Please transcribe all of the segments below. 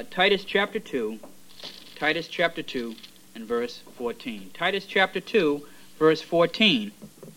Titus chapter 2. Titus chapter 2 and verse 14. Titus chapter 2, verse 14.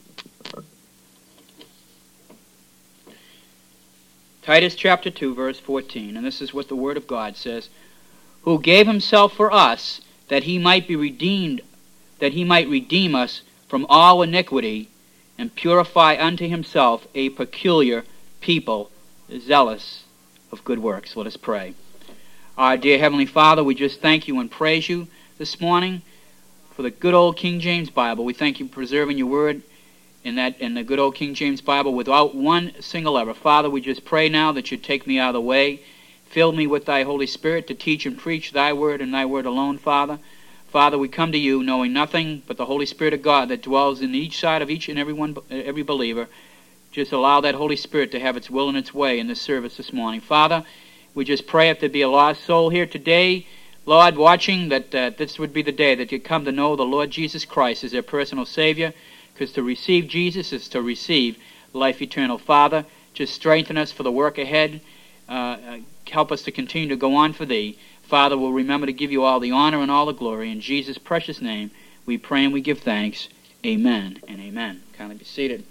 Titus chapter 2, verse 14. And this is what the Word of God says. Who gave himself for us, that he might be redeemed, that he might redeem us from all iniquity, and purify unto himself a peculiar people, zealous of good works. Let us pray. Our dear Heavenly Father, we just thank you and praise you this morning for the good old King James Bible. We thank you for preserving your word in the good old King James Bible without one single error. Father, we just pray now that you take me out of the way. Fill me with thy Holy Spirit to teach and preach thy word and thy word alone, Father. Father, we come to you knowing nothing but the Holy Spirit of God that dwells in each side of each and every believer. Just allow that Holy Spirit to have its will and its way in this service this morning. Father, we just pray if there be a lost soul here today, Lord, watching, that this would be the day that you come to know the Lord Jesus Christ as their personal Savior, because to receive Jesus is to receive life eternal. Father, just strengthen us for the work ahead. Help us to continue to go on for thee. Father, we'll remember to give you all the honor and all the glory. In Jesus' precious name, we pray and we give thanks. Amen and amen. Kindly be seated.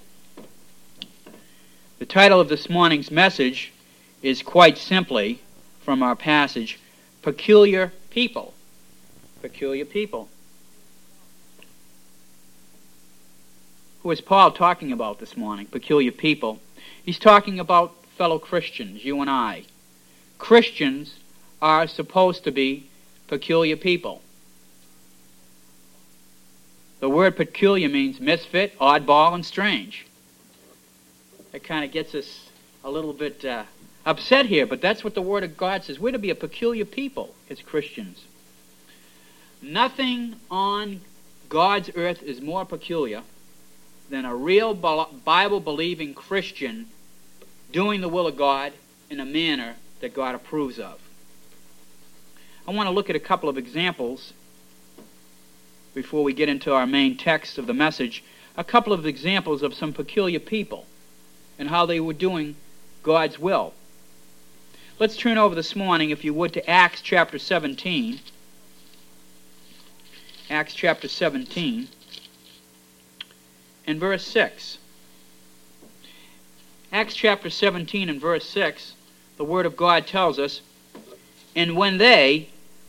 The title of this morning's message is quite simply, from our passage, Peculiar People. Peculiar people. Who is Paul talking about this morning? Peculiar people. He's talking about fellow Christians, you and I. Christians are supposed to be peculiar people. The word peculiar means misfit, oddball, and strange. That kind of gets us a little bit upset here, but that's what the Word of God says. We're to be a peculiar people as Christians. Nothing on God's earth is more peculiar than a real Bible-believing Christian doing the will of God in a manner that God approves of. I want to look at a couple of examples before we get into our main text of the message. A couple of examples of some peculiar people and how they were doing God's will. Let's turn over this morning, if you would, to Acts chapter 17. Acts chapter 17 and verse 6. Acts chapter 17 and verse 6, the Word of God tells us, And when they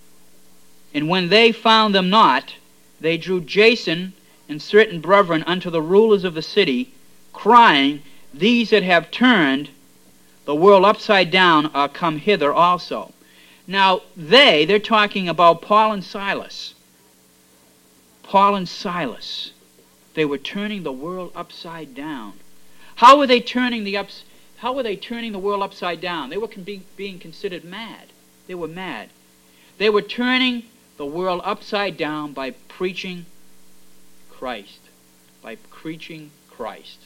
found them not, they drew Jason and certain brethren unto the rulers of the city, crying, These that have turned the world upside down are come hither also. Now, they're talking about Paul and Silas. Paul and Silas. They were turning the world upside down. How were they turning the world upside down? They were being considered mad. They were mad. They were turning the world upside down by preaching Christ. By preaching Christ.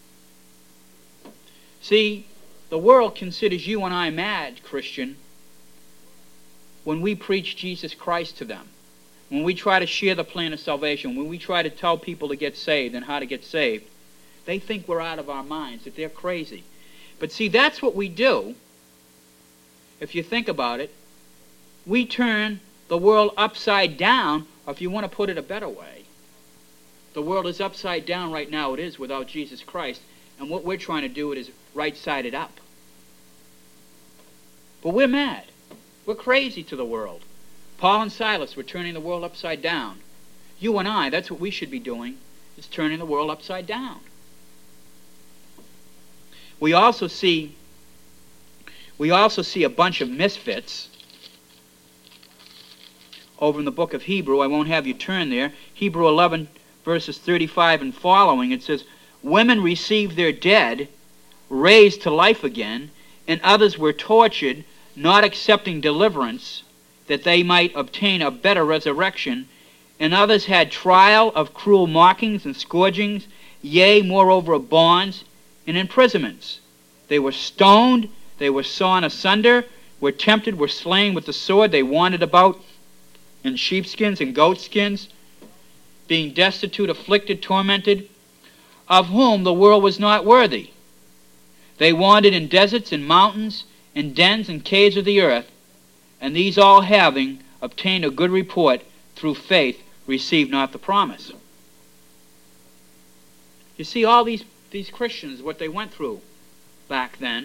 See, the world considers you and I mad, Christian, when we preach Jesus Christ to them. When we try to share the plan of salvation, when we try to tell people to get saved and how to get saved, they think we're out of our minds, that they're crazy. But see, that's what we do. If you think about it, we turn the world upside down, or if you want to put it a better way, the world is upside down right now. It is without Jesus Christ. And what we're trying to do it is right-sided up. But we're mad. We're crazy to the world. Paul and Silas were turning the world upside down. You and I, that's what we should be doing, is turning the world upside down. We also see a bunch of misfits over in the book of Hebrew. I won't have you turn there. Hebrew 11, verses 35 and following, it says, Women received their dead, raised to life again, and others were tortured, not accepting deliverance, that they might obtain a better resurrection. And others had trial of cruel mockings and scourgings, yea, moreover of bonds and imprisonments. They were stoned, they were sawn asunder, were tempted, were slain with the sword. They wandered about in sheepskins and goatskins, being destitute, afflicted, tormented, of whom the world was not worthy. They wandered in deserts and mountains, in dens and caves of the earth. And these all having obtained a good report through faith received not the promise. You see, all these Christians, what they went through back then,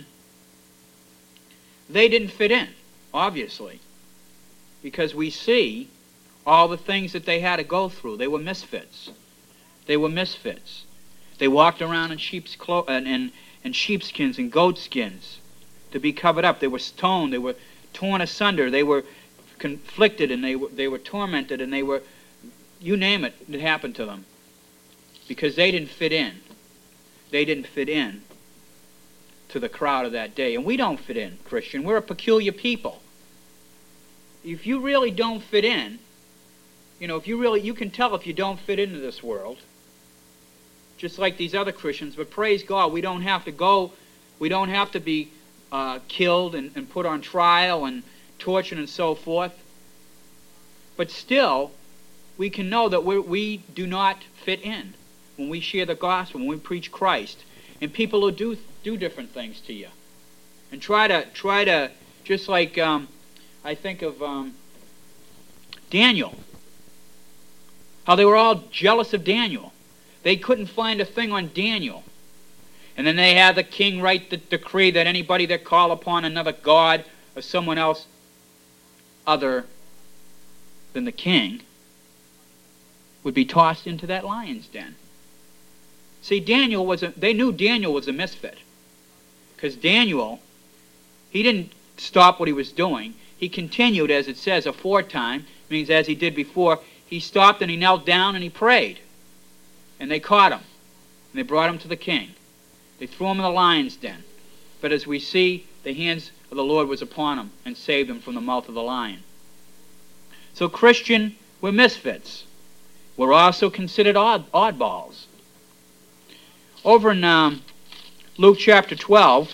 they didn't fit in, obviously, because we see all the things that they had to go through. They were misfits. They were misfits. They walked around in sheepskins and goatskins to be covered up. They were stoned. They were torn asunder. They were conflicted, and they were tormented, and they were, you name it, it happened to them. Because they didn't fit in. They didn't fit in to the crowd of that day. And we don't fit in, Christian. We're a peculiar people. If you really don't fit in, you can tell if you don't fit into this world, just like these other Christians. But praise God, we don't have to be killed and put on trial and tortured and so forth. But still, we can know that we do not fit in when we share the gospel, when we preach Christ. And people will do different things to you. And try to just like, I think of Daniel. How they were all jealous of Daniel. They couldn't find a thing on Daniel. And then they had the king write the decree that anybody that called upon another god or someone else other than the king would be tossed into that lion's den. See, they knew Daniel was a misfit. Because Daniel, he didn't stop what he was doing. He continued, as it says, aforetime, means as he did before. He stopped and he knelt down and he prayed. And they caught him. And they brought him to the king. They threw him in the lion's den. But as we see, the hands of the Lord was upon him and saved him from the mouth of the lion. So Christian, we're misfits. We're also considered oddballs. Over in Luke chapter 12,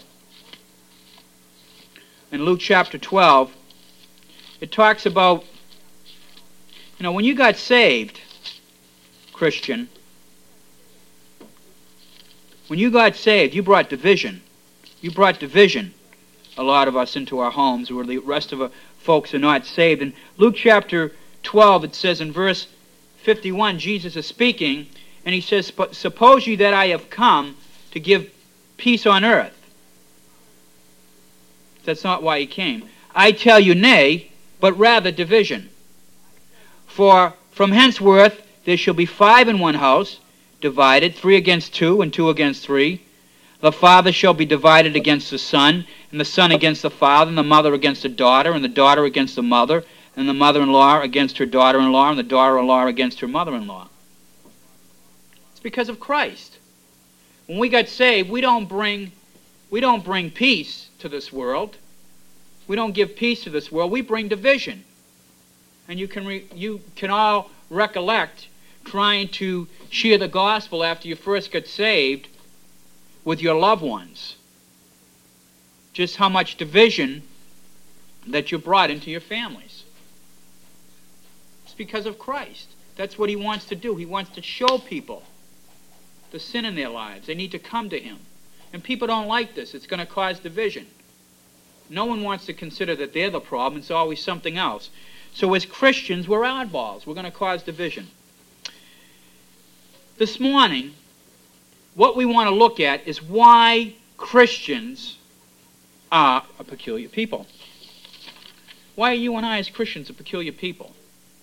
it talks about, when you got saved, Christian, when you got saved, you brought division. You brought division, a lot of us, into our homes, where the rest of the folks are not saved. In Luke chapter 12, it says in verse 51, Jesus is speaking, and he says, "Suppose ye that I have come to give peace on earth." That's not why he came. "I tell you, nay, but rather division. For from henceforth there shall be 5 in one house, divided, 3 against 2, and 2 against 3. The father shall be divided against the son, and the son against the father, and the mother against the daughter, and the daughter against the mother, and the mother-in-law against her daughter-in-law, and the daughter-in-law against her mother-in-law." It's because of Christ. When we got saved, we don't bring peace to this world. We don't give peace to this world. We bring division. And you can all recollect trying to share the gospel after you first got saved with your loved ones. Just how much division that you brought into your families. It's because of Christ. That's what he wants to do. He wants to show people the sin in their lives. They need to come to him. And people don't like this. It's going to cause division. No one wants to consider that they're the problem. It's always something else. So as Christians, we're oddballs. We're going to cause division. This morning, what we want to look at is why Christians are a peculiar people. Why are you and I as Christians a peculiar people?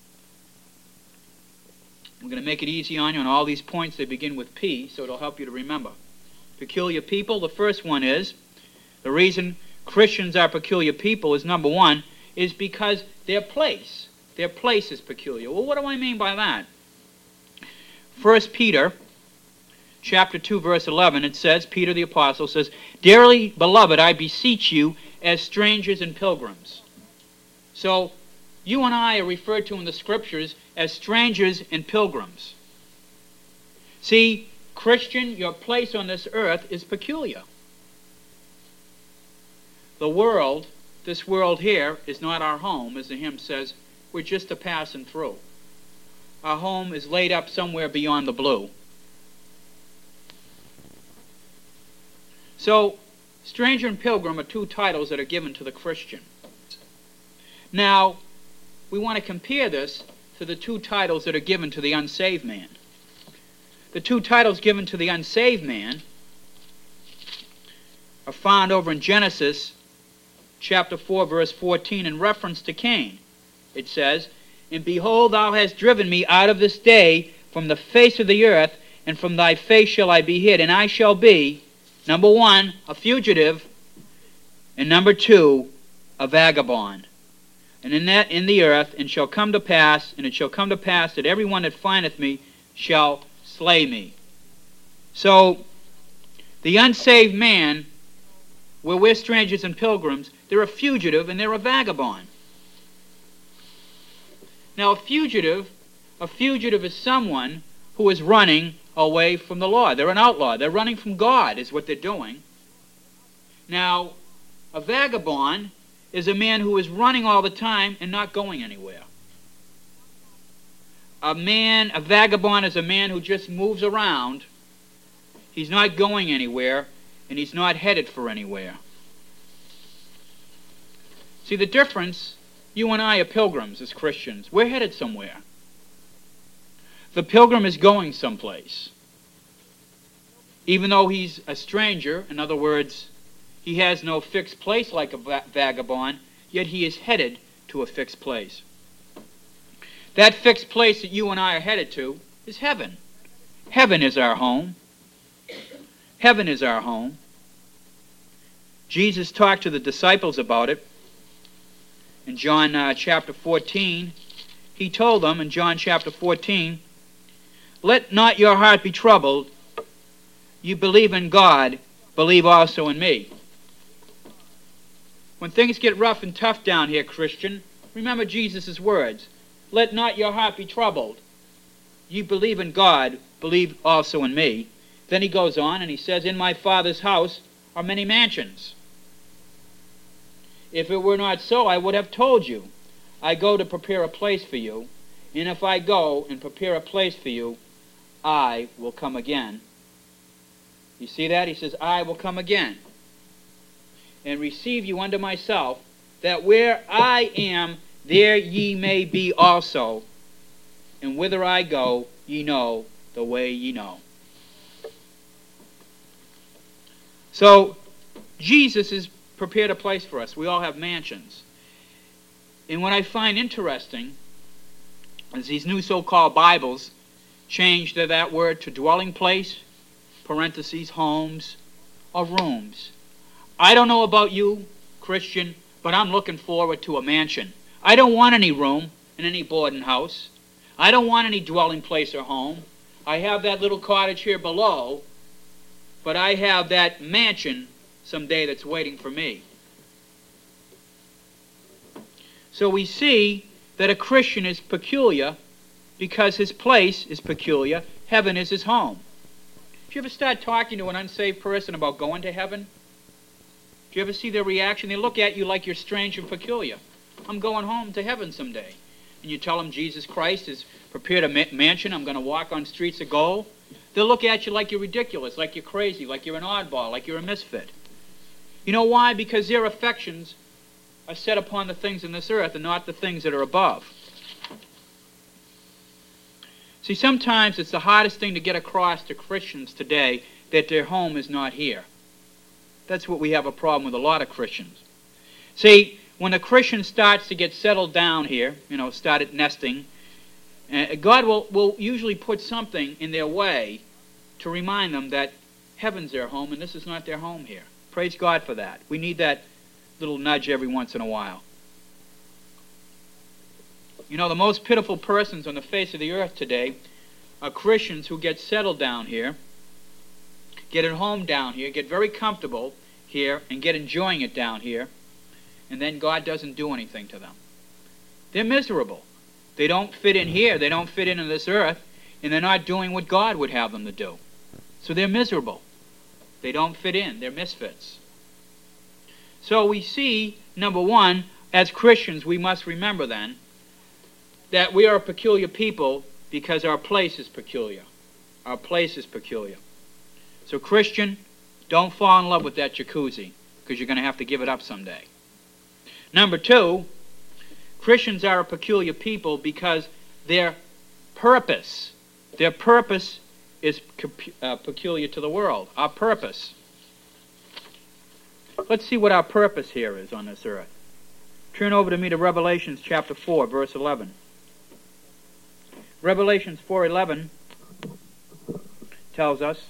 We're going to make it easy on you on all these points. They begin with P, so it'll help you to remember. Peculiar people, the first one is, the reason Christians are peculiar people is, number one, is because their place is peculiar. Well, what do I mean by that? 1 Peter chapter 2, verse 11, it says, Peter the apostle says, "Dearly beloved, I beseech you as strangers and pilgrims." So, you and I are referred to in the Scriptures as strangers and pilgrims. See, Christian, your place on this earth is peculiar. The world, this world here, is not our home, as the hymn says. We're just a passing through. Our home is laid up somewhere beyond the blue. So, stranger and pilgrim are two titles that are given to the Christian. Now, we want to compare this to the two titles that are given to the unsaved man. The two titles given to the unsaved man are found over in Genesis chapter 4, verse 14, in reference to Cain. It says, "And behold, thou hast driven me out of this day from the face of the earth, and from thy face shall I be hid, and I shall be," number one, a fugitive, and number two, a vagabond. And in the earth, and it shall come to pass that every one that findeth me shall slay me. So, the unsaved man, where we're strangers and pilgrims, they're a fugitive and they're a vagabond. Now, a fugitive is someone who is running away from the law. They're an outlaw. They're running from God is what they're doing. Now, a vagabond is a man who is running all the time and not going anywhere. A vagabond is a man who just moves around. He's not going anywhere, and he's not headed for anywhere. See the difference? You and I are pilgrims as Christians. We're headed somewhere. The pilgrim is going someplace. Even though he's a stranger, in other words, he has no fixed place like a vagabond, yet he is headed to a fixed place. That fixed place that you and I are headed to is heaven. Heaven is our home. Heaven is our home. Jesus talked to the disciples about it. In John chapter 14, he told them in John chapter 14, "Let not your heart be troubled. You believe in God, believe also in me." When things get rough and tough down here, Christian, remember Jesus' words. Let not your heart be troubled. You believe in God, believe also in me. Then he goes on and he says, "In my Father's house are many mansions. If it were not so, I would have told you. I go to prepare a place for you. And if I go and prepare a place for you, I will come again." You see that? He says, "I will come again and receive you unto myself, that where I am, there ye may be also. And whither I go, ye know the way ye know." So, Jesus has prepared a place for us. We all have mansions. And what I find interesting is these new so-called Bibles changed that word to dwelling place, parentheses, homes, or rooms. I don't know about you, Christian, but I'm looking forward to a mansion. I don't want any room in any boarding house. I don't want any dwelling place or home. I have that little cottage here below, but I have that mansion someday that's waiting for me. So we see that a Christian is peculiar because his place is peculiar. Heaven is his home. Do you ever start talking to an unsaved person about going to heaven? Do you ever see their reaction? They look at you like you're strange and peculiar. I'm going home to heaven someday. And you tell them Jesus Christ has prepared a mansion. I'm going to walk on streets of gold. They'll look at you like you're ridiculous, like you're crazy, like you're an oddball, like you're a misfit. You know why? Because their affections are set upon the things in this earth and not the things that are above. See, sometimes it's the hardest thing to get across to Christians today that their home is not here. That's what we have a problem with a lot of Christians. See, when a Christian starts to get settled down here, started nesting, God will usually put something in their way to remind them that heaven's their home and this is not their home here. Praise God for that. We need that little nudge every once in a while. The most pitiful persons on the face of the earth today are Christians who get settled down here, get at home down here, get very comfortable here, and get enjoying it down here, and then God doesn't do anything to them. They're miserable. They don't fit in here. They don't fit in this earth, and they're not doing what God would have them to do. So they're miserable. They don't fit in. They're misfits. So we see, number one, as Christians, we must remember then that we are a peculiar people because our place is peculiar. Our place is peculiar. So Christian, don't fall in love with that jacuzzi because you're going to have to give it up someday. Number two, Christians are a peculiar people because their purpose is peculiar to the world. Our purpose. Let's see what our purpose here is on this earth. Turn over to me to Revelations chapter 4, verse 11. Revelations 4:11 tells us,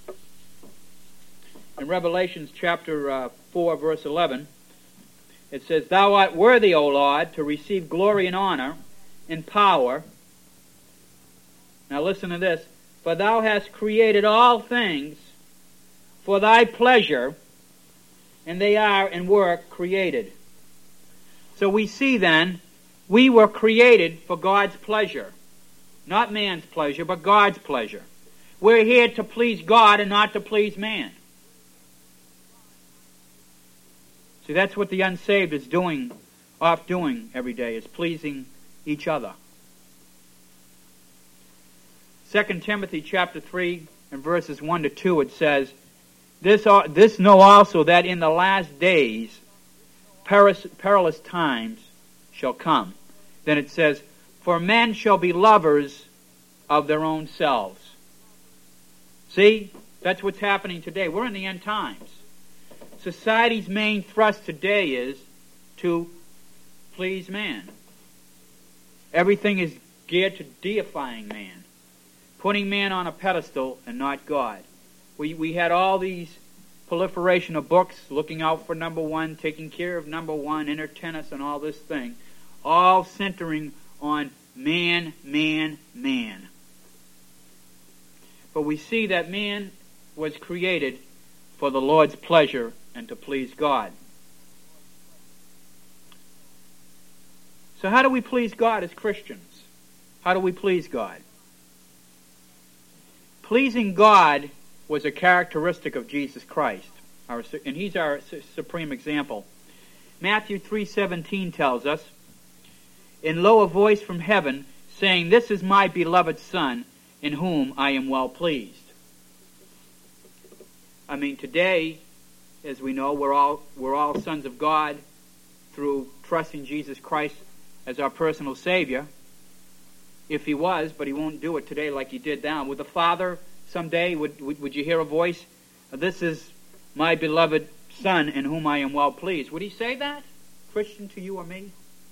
in Revelations chapter 4, verse 11, it says, Thou art worthy, O Lord, to receive glory and honor and power. Now listen to this. For thou hast created all things for thy pleasure, and they are and were created. So we see then, we were created for God's pleasure. Not man's pleasure, but God's pleasure. We're here to please God and not to please man. See, that's what the unsaved is doing every day, is pleasing each other. 2 Timothy chapter 3 and verses 1 to 2, it says, This know also that in the last days perilous times shall come. Then it says, For men shall be lovers of their own selves. See, that's what's happening today. We're in the end times. Society's main thrust today is to please man. Everything is geared to deifying man, putting man on a pedestal and not God. We had all these proliferation of books, looking out for number one, taking care of number one, inner tennis and all this thing, all centering on man, man, man. But we see that man was created for the Lord's pleasure and to please God. So how do we please God as Christians? How do we please God? Pleasing God was a characteristic of Jesus Christ, and He's our supreme example. Matthew 3:17 tells us, In low a voice from heaven, saying, This is my beloved Son, in whom I am well pleased. I mean, today, as we know, we're all sons of God through trusting Jesus Christ as our personal Savior. If He was, but He won't do it today like He did now. Would the Father someday, would you hear a voice, This is my beloved Son in whom I am well pleased? Would He say that, Christian, to you or me?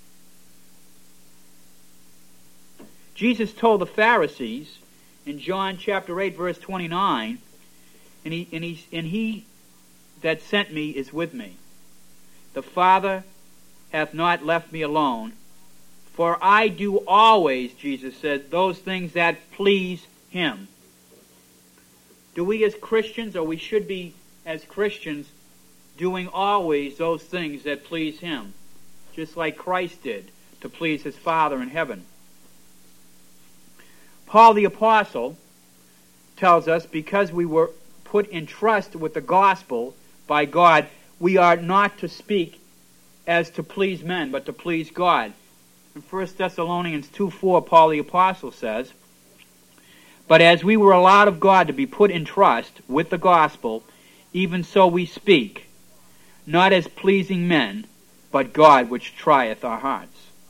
Jesus told the Pharisees in John chapter 8, verse 29, and he that sent me is with me. The Father hath not left me alone, for I do always, Jesus said, those things that please Him. Do we as Christians, or we should be as Christians, doing always those things that please Him, just like Christ did, to please His Father in heaven? Paul the Apostle tells us, because we were put in trust with the gospel by God, we are not to speak as to please men, but to please God. In 1 Thessalonians 2:4, Paul the Apostle says, But as we were allowed of God to be put in trust with the gospel, even so we speak, not as pleasing men, but God which trieth our hearts.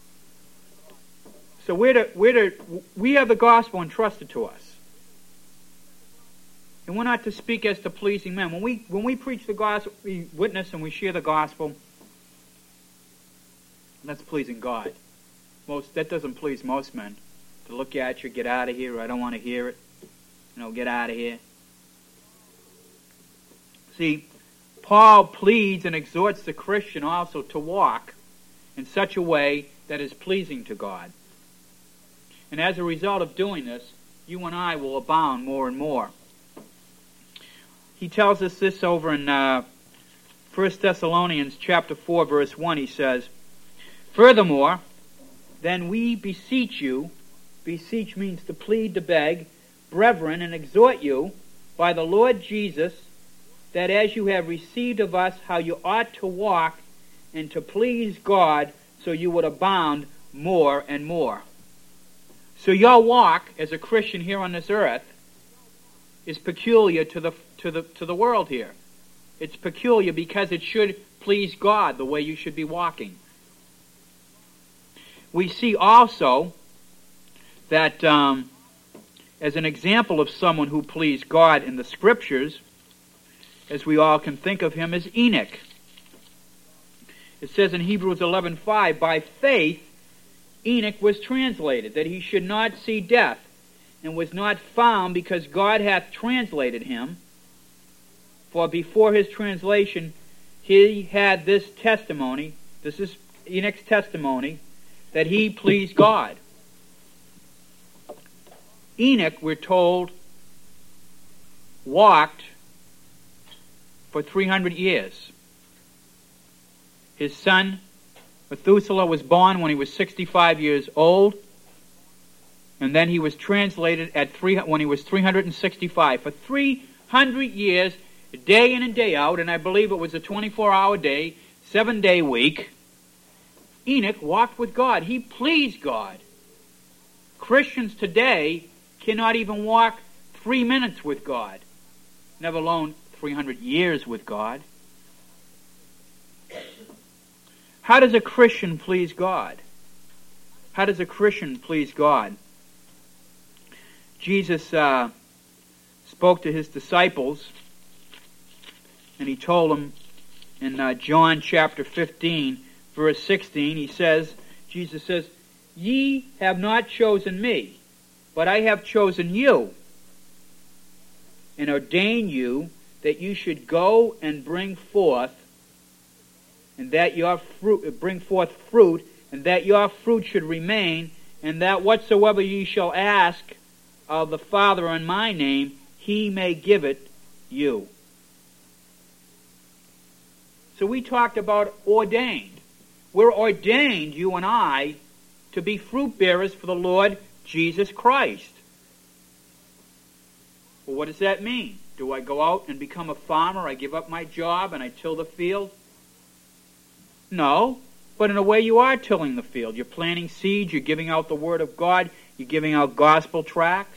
So we have the gospel entrusted to us. And we're not to speak as to pleasing men. When we preach the gospel, we witness and we share the gospel, that's pleasing God. That doesn't please most men. To look at you, get out of here, I don't want to hear it. Get out of here. See, Paul pleads and exhorts the Christian also to walk in such a way that is pleasing to God. And as a result of doing this, you and I will abound more and more. He tells us this over in 1 Thessalonians chapter 4, verse 1. He says, Furthermore, then we beseech you, beseech means to plead, to beg, brethren, and exhort you by the Lord Jesus, that as you have received of us how you ought to walk and to please God, so you would abound more and more. So your walk as a Christian here on this earth is peculiar to the world here. It's peculiar because it should please God the way you should be walking. we see also that as an example of someone who pleased God in the Scriptures, as we all can think of him, as Enoch. It says in Hebrews 11:5, by faith Enoch was translated, that he should not see death, and was not found, because God hath translated him. For before his translation he had this testimony, this is Enoch's testimony, that he pleased God. Enoch, we're told, walked for 300 years. His son Methuselah was born when he was 65 years old, and then he was translated when he was 365. For 300 years, day in and day out, and I believe it was a 24-hour day, 7-day week, Enoch walked with God. He pleased God. Christians today cannot even walk 3 minutes with God, never alone 300 years with God. How does a Christian please God? How does a Christian please God? Jesus spoke to his disciples, and he told them in John chapter 15, verse 16, Jesus says, ye have not chosen me, but I have chosen you, and ordained you that you should go and bring forth, and that your fruit bring forth fruit, and that your fruit should remain, and that whatsoever ye shall ask of the Father in my name, he may give it you. So we talked about ordained. We're ordained, you and I, to be fruit bearers for the Lord Jesus Christ. Well, what does that mean? Do I go out and become a farmer? I give up my job and I till the field? No, but in a way you are tilling the field. You're planting seeds, you're giving out the Word of God, you're giving out gospel tracts.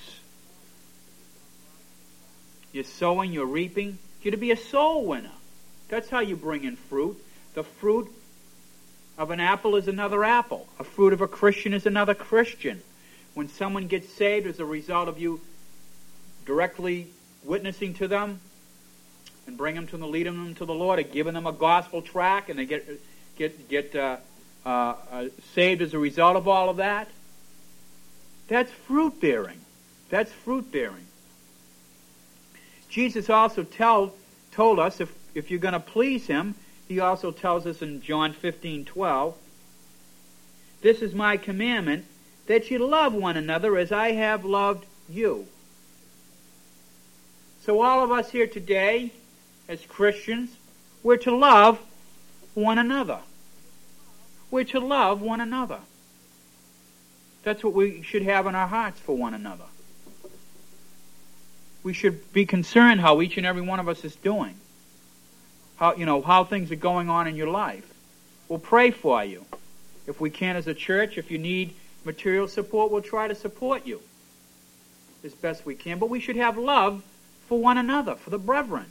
You're sowing, you're reaping. You're to be a soul winner. That's how you bring in fruit. The fruit of an apple is another apple. A fruit of a Christian is another Christian. When someone gets saved as a result of you directly witnessing to them and leading them to the Lord, or giving them a gospel tract, and they get saved as a result of all of that, that's fruit bearing. That's fruit bearing. Jesus also told us if you're going to please him, he also tells us in John 15:12, this is my commandment, that you love one another as I have loved you. So all of us here today, as Christians, we're to love one another. We're to love one another. That's what we should have in our hearts for one another. We should be concerned how each and every one of us is doing. How things are going on in your life. We'll pray for you. If we can as a church, if you need material support, we'll try to support you as best we can. But we should have love for one another, for the brethren.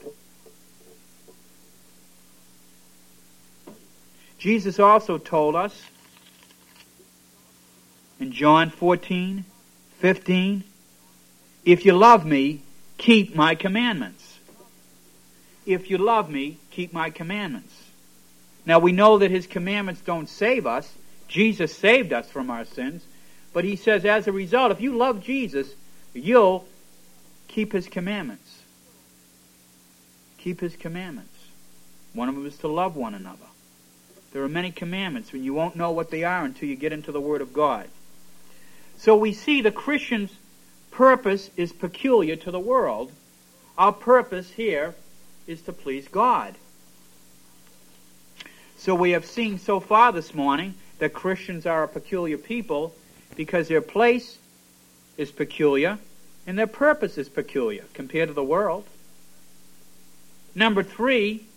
Jesus also told us in John 14:15, if you love me, keep my commandments. If you love me, keep my commandments. Now we know that his commandments don't save us. Jesus saved us from our sins. But he says as a result, if you love Jesus, you'll keep his commandments. Keep his commandments. One of them is to love one another. There are many commandments, and you won't know what they are until you get into the Word of God. So we see the Christian's purpose is peculiar to the world. Our purpose here is to please God. So we have seen so far this morning that Christians are a peculiar people because their place is peculiar and their purpose is peculiar compared to the world. Number 3,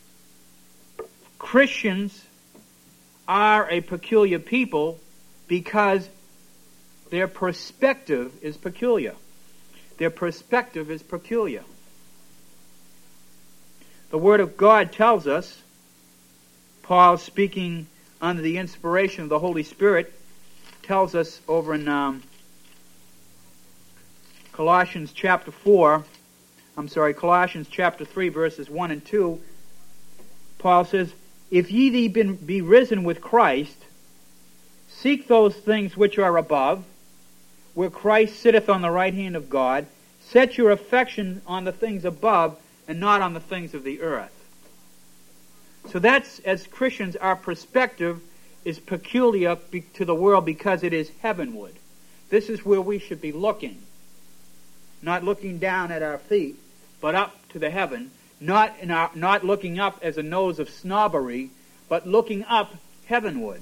Christians are a peculiar people because their perspective is peculiar. Their perspective is peculiar. The Word of God tells us, Paul speaking under the inspiration of the Holy Spirit tells us over in Colossians chapter 3, verses 1 and 2, Paul says, "If ye be risen with Christ, seek those things which are above, where Christ sitteth on the right hand of God. Set your affection on the things above, and not on the things of the earth." So that's, as Christians, our perspective is peculiar to the world because it is heavenward. This is where we should be looking. Not looking down at our feet, but up to the heaven. Not looking up as a nose of snobbery, but looking up heavenward.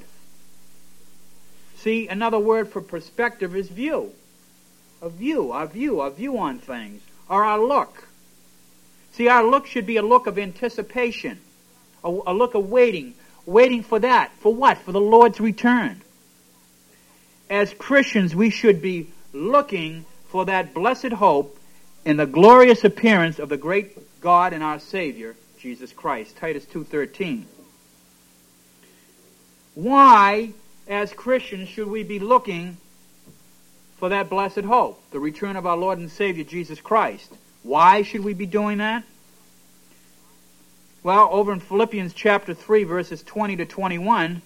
See, another word for perspective is view. Our view on things, or our look. See, our look should be a look of anticipation, a look of waiting for that. For what? For the Lord's return. As Christians, we should be looking for that blessed hope in the glorious appearance of the great God and our Savior, Jesus Christ. Titus 2:13. Why, as Christians, should we be looking for that blessed hope, the return of our Lord and Savior, Jesus Christ? Why should we be doing that? Well, over in Philippians chapter 3, verses 20 to 21,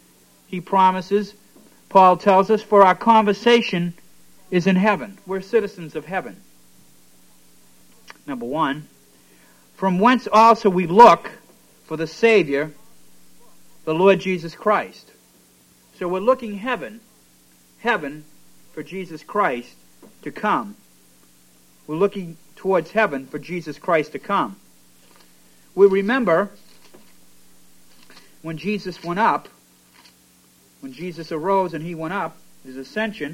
Paul tells us, "For our conversation is in heaven." We're citizens of heaven. Number 1, "From whence also we look for the Savior, the Lord Jesus Christ." So we're looking heaven for Jesus Christ to come. We're looking towards heaven for Jesus Christ to come. We remember when Jesus went up, when Jesus arose and he went up, his ascension,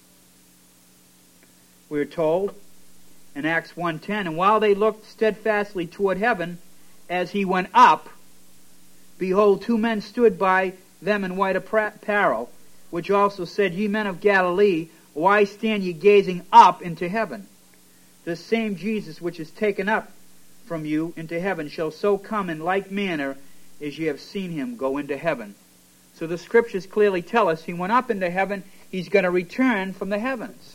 we're told in Acts 1:10, "And while they looked steadfastly toward heaven as he went up, behold, 2 men stood by them in white apparel, which also said, Ye men of Galilee, why stand ye gazing up into heaven? The same Jesus which is taken up from you into heaven shall so come in like manner as ye have seen him go into heaven." So the Scriptures clearly tell us he went up into heaven. He's going to return from the heavens.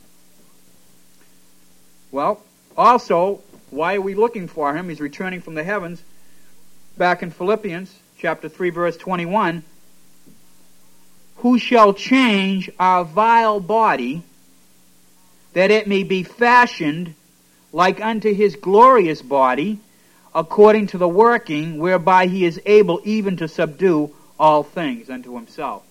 Well, also, why are we looking for him? He's returning from the heavens. Back in Philippians chapter 3, verse 21, "Who shall change our vile body, that it may be fashioned like unto his glorious body, according to the working whereby he is able even to subdue all things unto himself."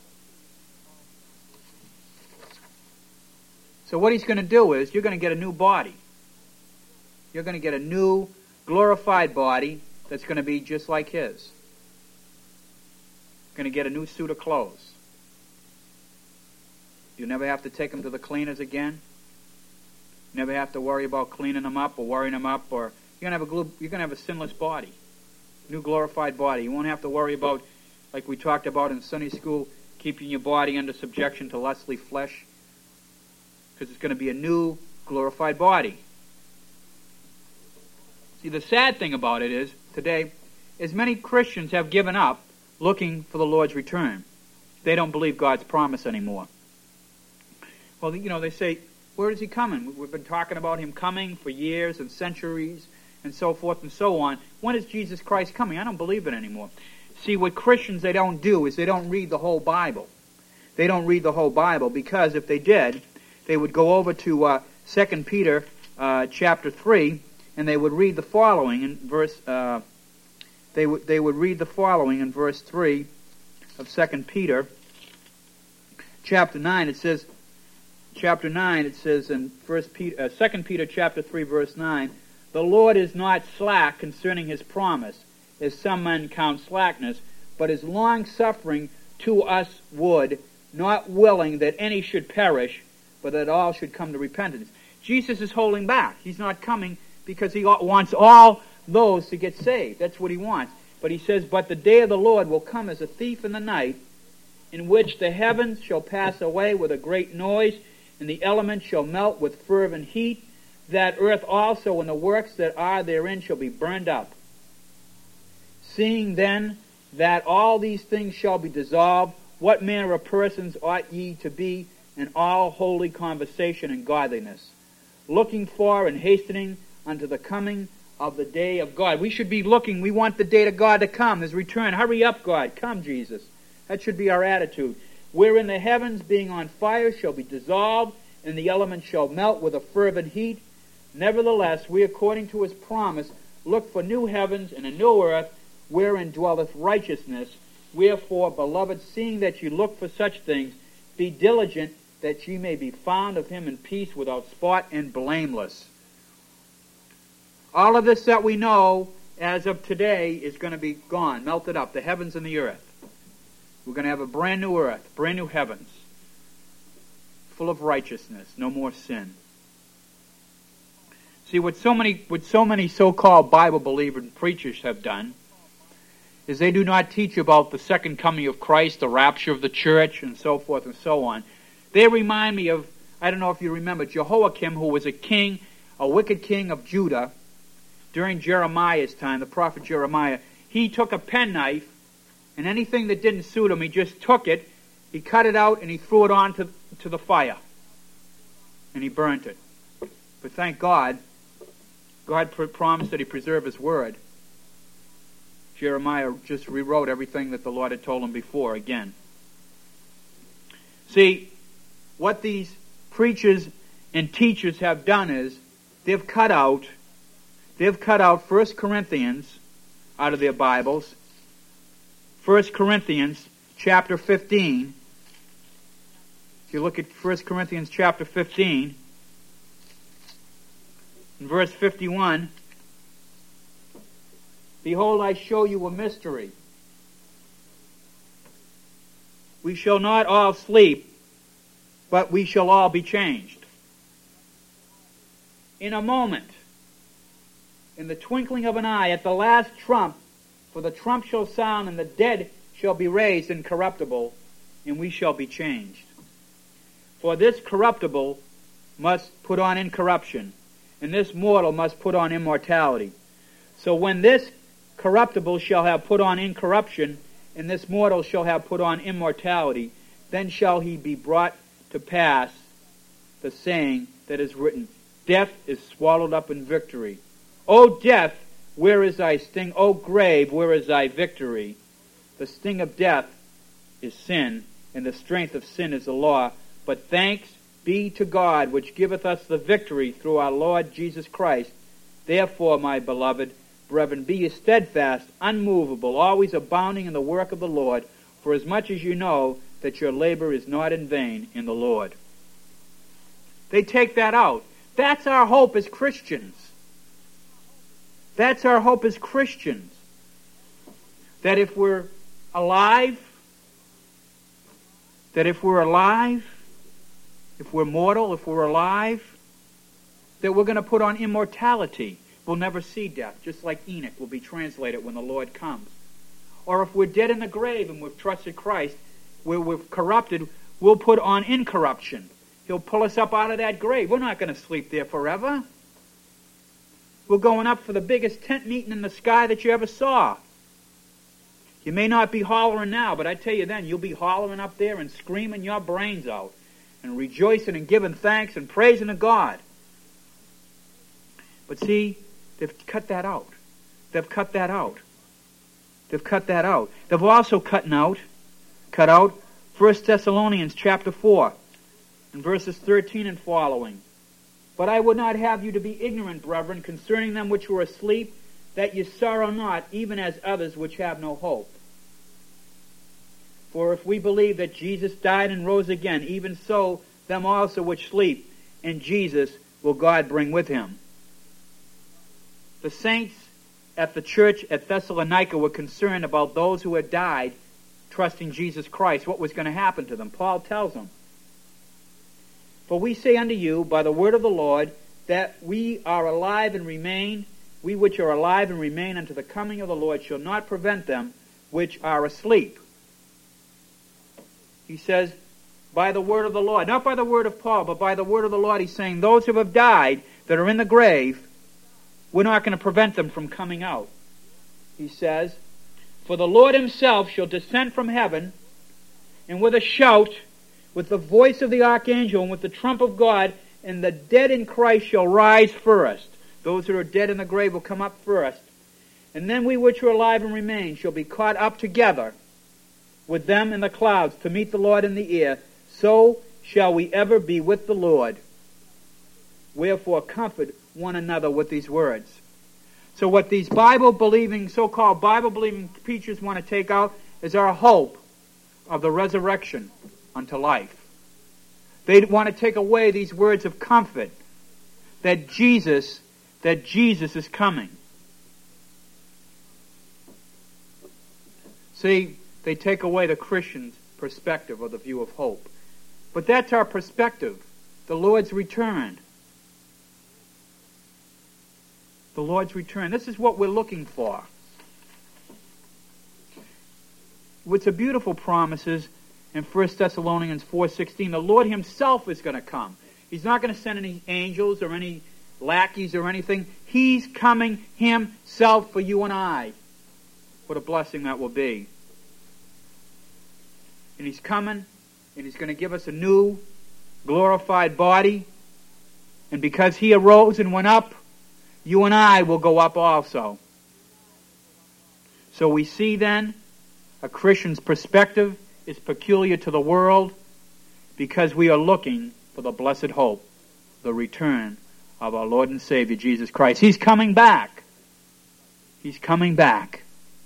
So what he's going to do is, you're going to get a new body. You're going to get a new glorified body that's going to be just like his. You're going to get a new suit of clothes. You never have to take them to the cleaners again. You never have to worry about cleaning them up or worrying them up. Or you're going to have a sinless body, new glorified body. You won't have to worry about, like we talked about in Sunday school, keeping your body under subjection to lustly flesh, because it's going to be a new glorified body. See, the sad thing about it is, today, as many Christians have given up looking for the Lord's return. They don't believe God's promise anymore. Well, they say, where is he coming? We've been talking about him coming for years and centuries and so forth and so on. When is Jesus Christ coming? I don't believe it anymore. See, what Christians, they don't do is they don't read the whole Bible. They don't read the whole Bible, because if they did, they would go over to 2 Peter chapter 3, and they would read the following in verse. They would read the following in verse 3 of 2 Peter chapter 9. It says, in 2 Peter chapter 3, verse 9, "The Lord is not slack concerning his promise, as some men count slackness, but is long-suffering to us would, not willing that any should perish, but that all should come to repentance." Jesus is holding back. He's not coming because he wants all those to get saved. That's what he wants. But he says, "But the day of the Lord will come as a thief in the night, in which the heavens shall pass away with a great noise, and the elements shall melt with fervent heat. That earth also and the works that are therein shall be burned up. Seeing then that all these things shall be dissolved, what manner of persons ought ye to be in all holy conversation and godliness, looking for and hastening unto the coming of the day of God. We should be looking. We want the day of God to come, His return. Hurry up, God. Come, Jesus. That should be our attitude. Wherein the heavens, being on fire, shall be dissolved, and the elements shall melt with a fervent heat. Nevertheless, we, according to His promise, look for new heavens and a new earth, wherein dwelleth righteousness. Wherefore, beloved, seeing that ye look for such things, be diligent that ye may be found of Him in peace, without spot and blameless. All of this that we know as of today is going to be gone, melted up, the heavens and the earth. We're going to have a brand new earth, brand new heavens, full of righteousness, no more sin. See, what so many so-called Bible believing preachers have done is they do not teach about the second coming of Christ, the rapture of the church, and so forth and so on. They remind me of, I don't know if you remember, Jehoiakim, who was a king, a wicked king of Judah, during Jeremiah's time, the prophet Jeremiah. He took a penknife, and anything that didn't suit him, he just took it, he cut it out, and he threw it on to the fire. And he burnt it. But thank God, God promised that He preserve His word. Jeremiah just rewrote everything that the Lord had told him before again. See, what these preachers and teachers have done is they've cut out 1 Corinthians out of their Bibles. 1 Corinthians chapter 15. If you look at 1 Corinthians chapter 15, in verse 51, behold, I show you a mystery. We shall not all sleep, but we shall all be changed. In a moment, in the twinkling of an eye, at the last trump, for the trump shall sound, and the dead shall be raised incorruptible, and we shall be changed. For this corruptible must put on incorruption, and this mortal must put on immortality. So when this corruptible shall have put on incorruption, and this mortal shall have put on immortality, then shall he be brought to pass the saying that is written, death is swallowed up in victory. O death, where is thy sting? O grave, where is thy victory? The sting of death is sin, and the strength of sin is the law. But thanks be to God, which giveth us the victory through our Lord Jesus Christ. Therefore, my beloved brethren, be ye steadfast, unmovable, always abounding in the work of the Lord, for as much as you know that your labor is not in vain in the Lord. They take that out. That's our hope as Christians. That's our hope as Christians. That if we're alive, if we're mortal, if we're alive, that we're going to put on immortality. We'll never see death, just like Enoch will be translated when the Lord comes. Or if we're dead in the grave and we've trusted Christ, where we've corrupted, we'll put on incorruption. He'll pull us up out of that grave. We're not going to sleep there forever. We're going up for the biggest tent meeting in the sky that you ever saw. You may not be hollering now, but I tell you then, you'll be hollering up there and screaming your brains out and rejoicing and giving thanks and praising to God. But see, they've cut that out. They've cut that out. They've cut that out. They've also cut out 1 Thessalonians chapter 4 and verses 13 and following. But I would not have you to be ignorant, brethren, concerning them which were asleep, that ye sorrow not, even as others which have no hope. For if we believe that Jesus died and rose again, even so them also which sleep in Jesus will God bring with Him. The saints at the church at Thessalonica were concerned about those who had died trusting Jesus Christ, what was going to happen to them. Paul tells them, for we say unto you by the word of the Lord, that we are alive and remain, we which are alive and remain unto the coming of the Lord shall not prevent them which are asleep. He says, by the word of the Lord. Not by the word of Paul, but by the word of the Lord. He's saying those who have died, that are in the grave, we're not going to prevent them from coming out. He says, for the Lord Himself shall descend from heaven, and with a shout, with the voice of the archangel, and with the trump of God, and the dead in Christ shall rise first. Those that are dead in the grave will come up first. And then we which are alive and remain shall be caught up together with them in the clouds to meet the Lord in the air. So shall we ever be with the Lord. Wherefore comfort one another with these words. So what these so-called Bible-believing preachers want to take out is our hope of the resurrection unto life. They want to take away these words of comfort that Jesus is coming. See, they take away the Christian's perspective or the view of hope. But that's our perspective. The Lord's return. The Lord's return. This is what we're looking for. What's a beautiful promise is in 1 Thessalonians 4:16, the Lord himself is going to come. He's not going to send any angels or any lackeys or anything. He's coming himself for you and I. What a blessing that will be. And he's coming, and he's going to give us a new, glorified body. And because he arose and went up, you and I will go up also. So we see then, a Christian's perspective is peculiar to the world because we are looking for the blessed hope, the return of our Lord and Savior, Jesus Christ. He's coming back. He's coming back.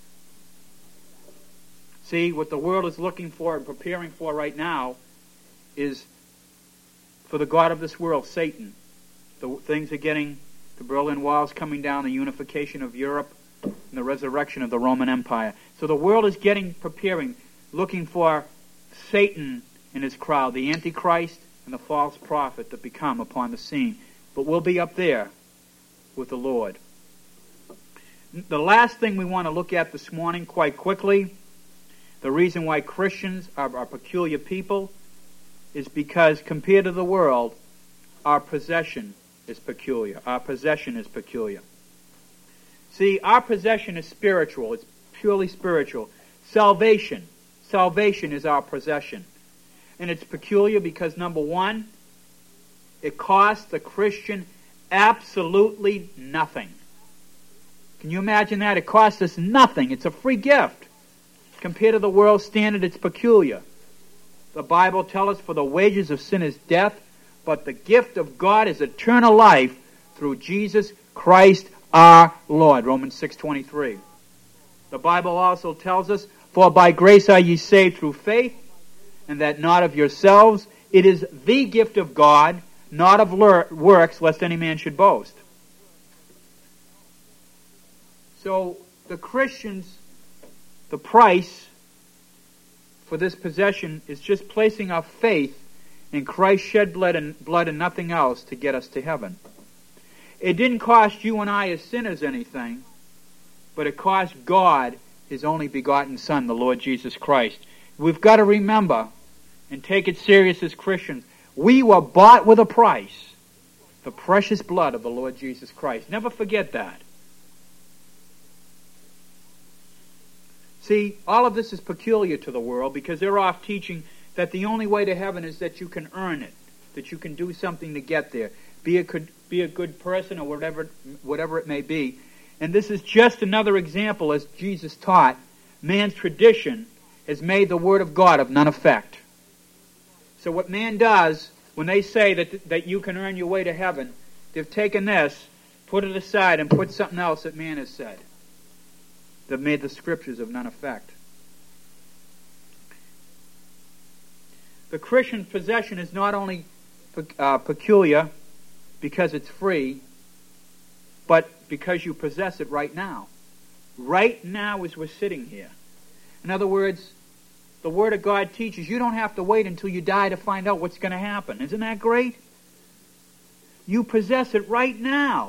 See, what the world is looking for and preparing for right now is for the God of this world, Satan. Things are getting, the Berlin Wall's coming down, the unification of Europe, and the resurrection of the Roman Empire. So the world is preparing, looking for Satan and his crowd, the Antichrist and the false prophet that become upon the scene. But we'll be up there with the Lord. The last thing we want to look at this morning quite quickly, the reason why Christians are peculiar people is because compared to the world, our possession is peculiar. Our possession is peculiar. See, our possession is spiritual. It's purely spiritual. Salvation is our possession. And it's peculiar because, number one, it costs the Christian absolutely nothing. Can you imagine that? It costs us nothing. It's a free gift. Compared to the world's standard, it's peculiar. The Bible tells us, for the wages of sin is death, but the gift of God is eternal life through Jesus Christ our Lord. Romans 6:23. The Bible also tells us, for by grace are ye saved through faith, and that not of yourselves. It is the gift of God, not of works, lest any man should boast. So the Christians, the price for this possession is just placing our faith in Christ's shed blood and nothing else to get us to heaven. It didn't cost you and I as sinners anything, but it cost God His only begotten Son, the Lord Jesus Christ. We've got to remember and take it serious as Christians. We were bought with a price, the precious blood of the Lord Jesus Christ. Never forget that. See, all of this is peculiar to the world because they're off teaching that the only way to heaven is that you can earn it, that you can do something to get there, be a good person or whatever it may be. And this is just another example, as Jesus taught. Man's tradition has made the Word of God of none effect. So what man does, when they say that you can earn your way to heaven, they've taken this, put it aside, and put something else that man has said. They've made the Scriptures of none effect. The Christian possession is not only peculiar because it's free, but because you possess it right now. Right now as we're sitting here. In other words, the Word of God teaches you don't have to wait until you die to find out what's going to happen. Isn't that great? You possess it right now.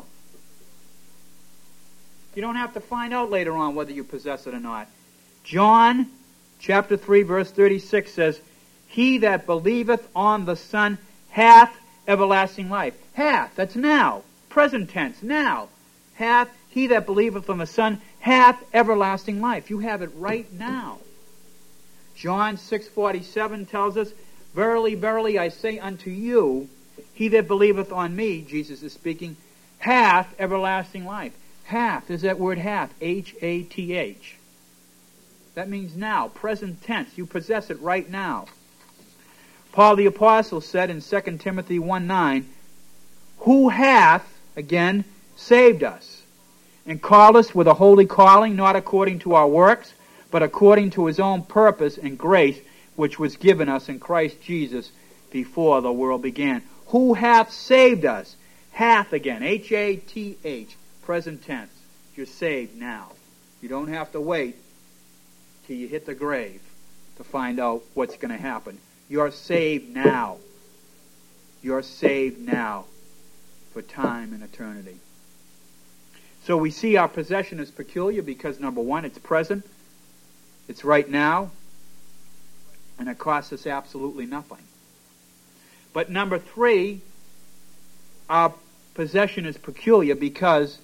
You don't have to find out later on whether you possess it or not. John chapter 3 verse 36 says, He that believeth on the Son hath everlasting life. Hath, that's now. Present tense, now. Hath, he that believeth on the Son hath everlasting life. You have it right now. John 6:47 tells us, Verily, verily, I say unto you, he that believeth on me, Jesus is speaking, hath everlasting life. Hath is that word hath, H-A-T-H. That means now, present tense. You possess it right now. Paul the Apostle said in 2 Timothy 1:9, who hath, again, saved us, and called us with a holy calling, not according to our works, but according to his own purpose and grace, which was given us in Christ Jesus before the world began. Who hath saved us? Hath again, H-A-T-H, present tense. You're saved now. You don't have to wait till you hit the grave to find out what's going to happen. You're saved now. You're saved now for time and eternity. So we see our possession is peculiar because, number one, it's present. It's right now. And it costs us absolutely nothing. But number three, our possession is peculiar because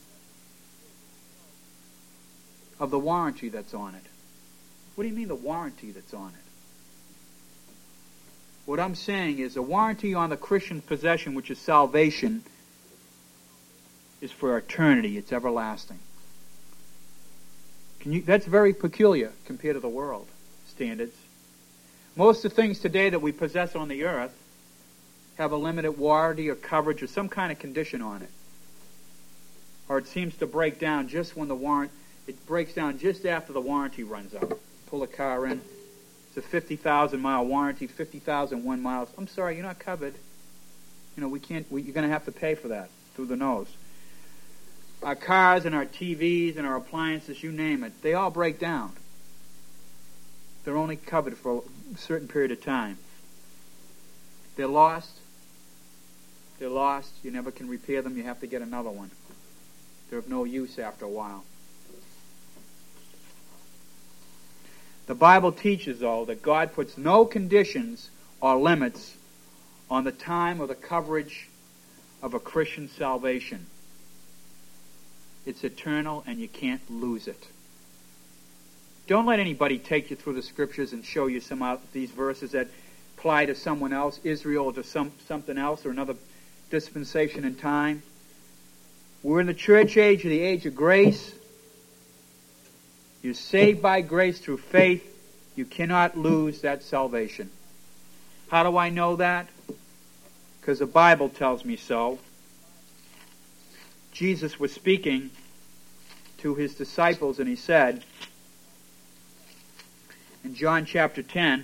of the warranty that's on it. What do you mean the warranty that's on it? What I'm saying is a warranty on the Christian possession, which is salvation, is for eternity. It's everlasting. That's very peculiar compared to the world standards. Most of the things today that we possess on the earth have a limited warranty or coverage or some kind of condition on it. Or it seems to break down just when it breaks down just after the warranty runs out. Pull a car in. It's a 50,000 mile warranty, 50,001 miles. I'm sorry, you're not covered. You're going to have to pay for that through the nose. Our cars and our TVs and our appliances, you name it, they all break down. They're only covered for a certain period of time. They're lost. They're lost. You never can repair them. You have to get another one. They're of no use after a while. The Bible teaches, though, that God puts no conditions or limits on the time or the coverage of a Christian salvation. It's eternal and you can't lose it. Don't let anybody take you through the Scriptures and show you some of these verses that apply to someone else, Israel, or to something else, or another dispensation in time. We're in the church age, or the age of grace. You're saved by grace through faith. You cannot lose that salvation. How do I know that? Because the Bible tells me so. Jesus was speaking to his disciples, and he said, in John chapter 10,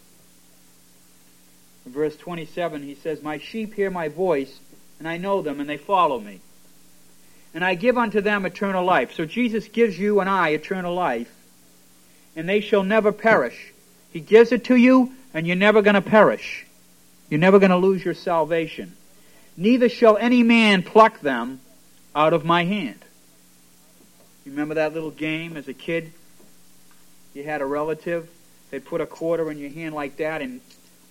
verse 27, he says, my sheep hear my voice, and I know them, and they follow me. And I give unto them eternal life. So Jesus gives you and I eternal life, and they shall never perish. He gives it to you, and you're never going to perish. You're never going to lose your salvation. Neither shall any man pluck them out of my hand. You remember that little game as a kid? You had a relative, they'd put a quarter in your hand like that, and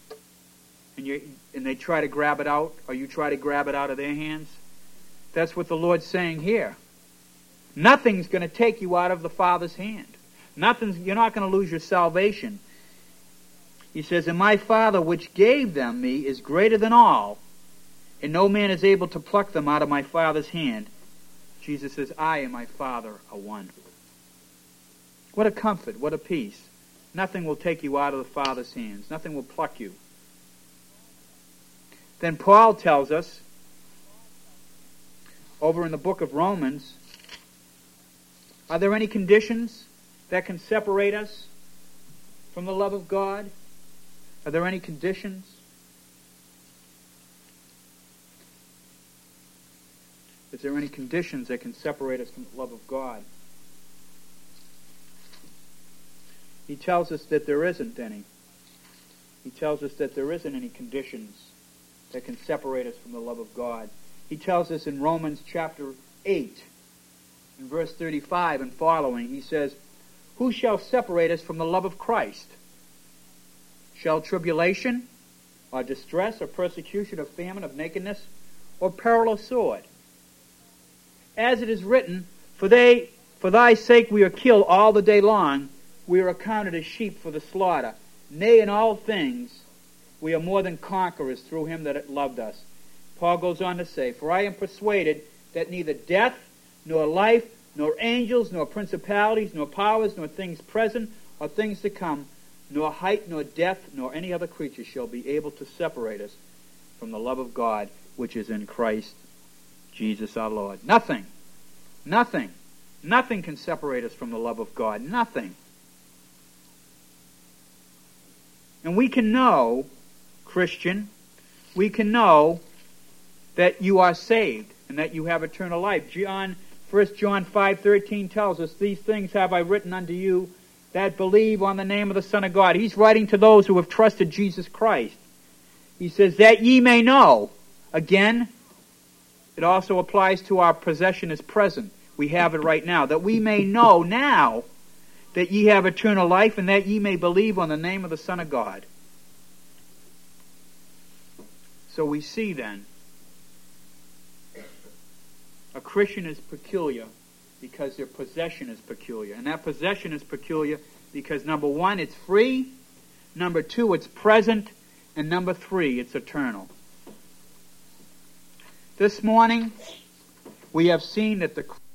they try to grab it out, or you try to grab it out of their hands. That's what the Lord's saying here. Nothing's going to take you out of the Father's hand. You're not going to lose your salvation. He says, and my Father which gave them me is greater than all, and no man is able to pluck them out of my Father's hand. Jesus says, I and my Father are one. What a comfort, what a peace. Nothing will take you out of the Father's hands. Nothing will pluck you. Then Paul tells us, over in the book of Romans, are there any conditions that can separate us from the love of God? Are there any conditions? Is there any conditions that can separate us from the love of God? He tells us that there isn't any. He tells us that there isn't any conditions that can separate us from the love of God. He tells us in Romans chapter 8, in verse 35 and following, he says, who shall separate us from the love of Christ? Shall tribulation, or distress, or persecution, or famine, or nakedness, or peril, or sword? As it is written, for thy sake we are killed all the day long, we are accounted as sheep for the slaughter. Nay, in all things, we are more than conquerors through him that loved us. Paul goes on to say, for I am persuaded that neither death, nor life, nor angels, nor principalities, nor powers, nor things present, or things to come, nor height, nor depth, nor any other creature shall be able to separate us from the love of God, which is in Christ Jesus our Lord. Nothing can separate us from the love of God. Nothing. And we can know, Christian, we can know that you are saved and that you have eternal life. 1 John 5:13 tells us, these things have I written unto you that believe on the name of the Son of God. He's writing to those who have trusted Jesus Christ. He says, that ye may know. Again, it also applies to our possession as present. We have it right now. That we may know now that ye have eternal life, and that ye may believe on the name of the Son of God. So we see then, a Christian is peculiar because their possession is peculiar. And that possession is peculiar because, number one, it's free. Number two, it's present. And number three, it's eternal. This morning, we have seen that the